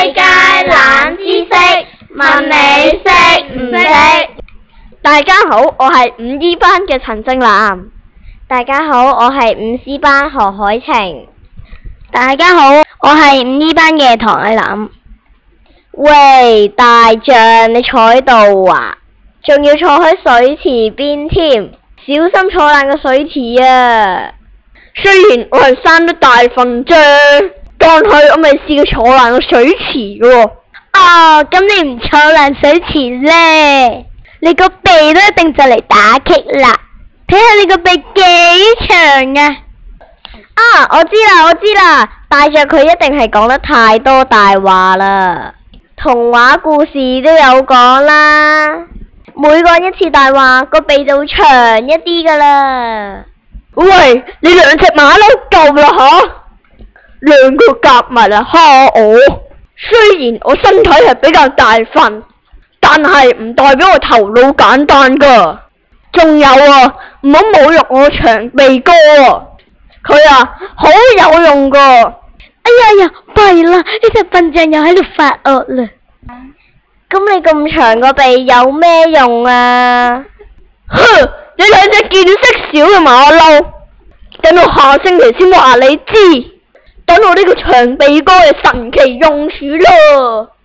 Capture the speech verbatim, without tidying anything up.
界冷知識，問你識唔識？ 大家好，我係五 E 班嘅陳正南。 大家好，我係五 C 班何海晴。 大家好，我係五 E 班嘅唐藝林。 喂，大象，你坐喺度啊？仲要坐喺水池邊添，小心坐爛個水池啊！ 雖然我係生得大份啫，但係我未試過坐爛個水池嘅。 哦，咁你唔坐爛水池呢？你個鼻都一定就嚟打棘啦！睇下你個鼻幾長啊！ 啊，我知啦，我知啦，大象佢一定係講得太多大話啦。童話故事都有講啦，每講一次大話，個鼻就會長一啲噶啦。 喂，你兩隻馬騮夠啦吓，兩個夾埋嚟蝦我。雖然我身體係比較大份，但係唔代表我頭腦簡單噶。仲有啊，唔好侮辱我長鼻哥啊！佢啊好有用噶。 哎呀呀，弊啦！呢隻笨象又喺度發惡啦。 咁你咁長個鼻有咩用啊？ 哼！你兩隻見識少嘅馬騮，等我下星期先話你知，等我呢個長鼻哥嘅神奇用處咯。